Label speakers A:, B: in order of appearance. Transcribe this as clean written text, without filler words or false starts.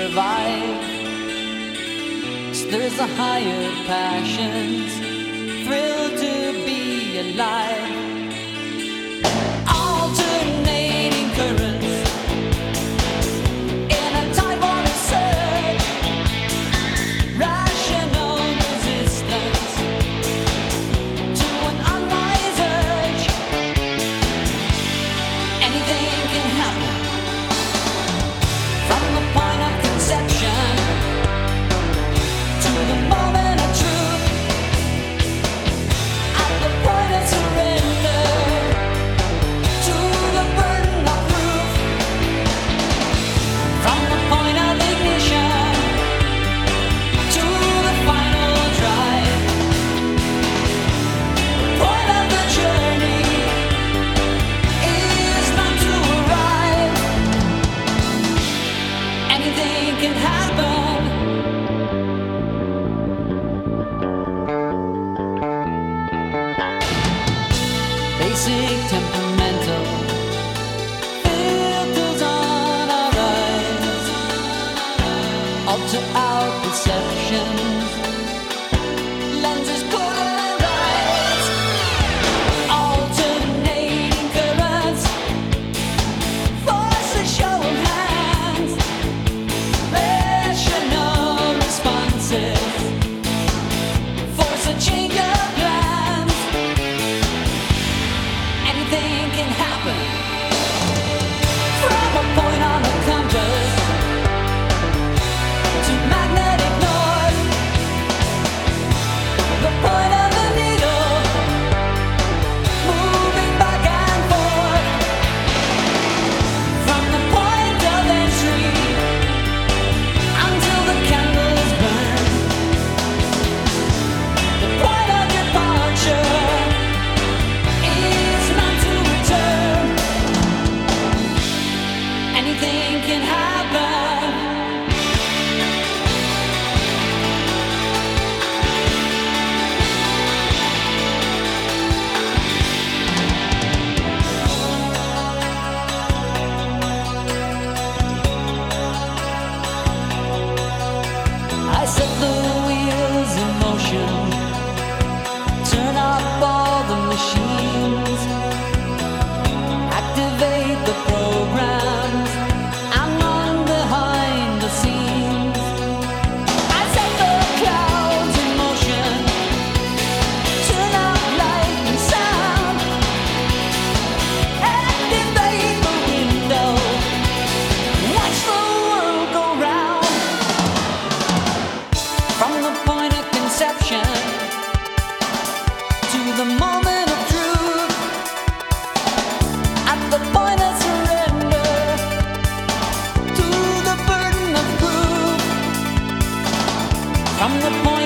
A: survive. Stirs the higher passions, thrill to be alive. Alternating currents in a typhoonic surge, rational resistance to an unwise urge. Anything can happen from the point of conception to the moment of truth, at the point of surrender to the burden of proof, from the point of ignition to the final drive. The point of the journey is not to arrive. Anything can happen. Basic temperamental filters on our eyes, alter our perceptions, lenses polarize. Alternating currents force a show of hands, rational responses force a change of plans. Anything can happen from a point on the compass to magnetic north, the point of the needle moving back and forth, from the point of entry until the candles burn, the point of departure is not to return. Anything can happen. I set the wheels in motion, turn off all the machines, activate the programs, I'm on behind the scenes. I set the clouds in motion, turn out light and sound, activate the window, watch the world go round. From the point of conception to the moment of truth, at the point of surrender to the burden of proof, from the point